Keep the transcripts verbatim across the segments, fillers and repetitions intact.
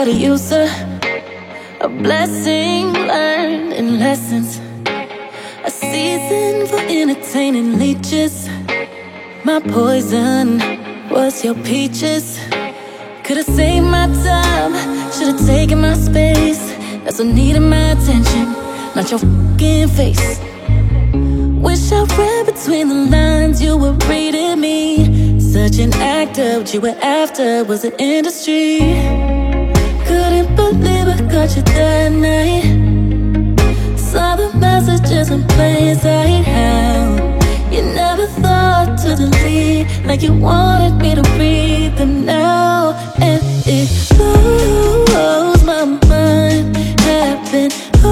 but a user, a blessing learned in lessons, a season for entertaining leeches. My poison was your peaches. Could've saved my time, should've taken my space. That's what needed my attention, not your fucking face. Wish I read between the lines, you were reading me. Such an actor, what you were after was an industry. Couldn't believe I got you that night. Saw the messages in plain sight. How you never thought to delete, like you wanted me to read them now. And it blows my mind, happened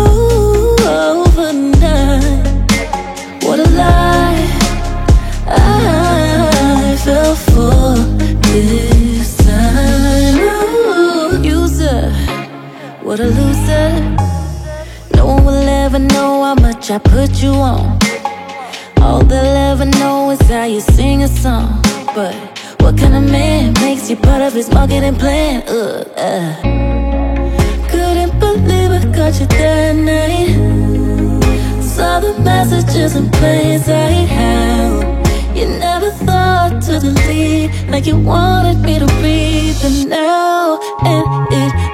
overnight. What a lie I fell for this time. Ooh, user, what a loser. No one will ever know how much I put you on. All they'll ever know is how you sing a song. But what kind of man makes you part of his marketing plan? Ugh, uh. Couldn't believe I got you that night. Saw the messages in plain sight. How you never thought to delete, like you wanted me to read them now. And it